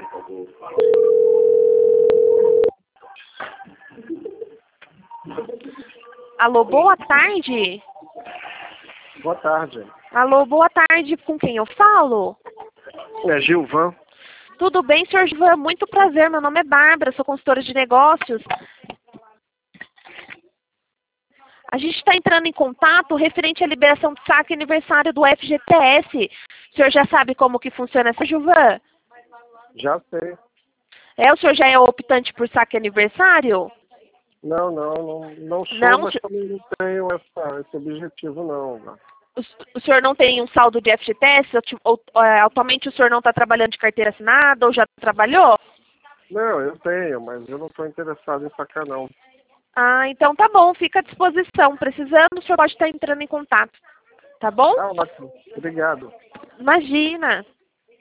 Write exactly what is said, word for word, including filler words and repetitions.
Alô, boa tarde. Boa tarde. Alô, boa tarde. Com quem eu falo? É Gilvan. Tudo bem, senhor Gilvan? Muito prazer. Meu nome é Bárbara, sou consultora de negócios. A gente está entrando em contato referente à liberação do saque aniversário do F G T S. O senhor já sabe como que funciona essa, Gilvan? Já sei. É, o senhor já é optante por saque aniversário? Não, não, não, não sou, Não, mas senhor- também não tenho essa, esse objetivo, não. Né? o, o senhor não tem um saldo de F G T S? Ou, tipo, ou, é, atualmente o senhor não está trabalhando de carteira assinada ou já trabalhou? Não, eu tenho, mas eu não estou interessado em sacar, não. Ah, então tá bom, fica à disposição. Precisando, o senhor pode estar entrando em contato. Tá bom? Ah, ótimo. Obrigado. Imagina.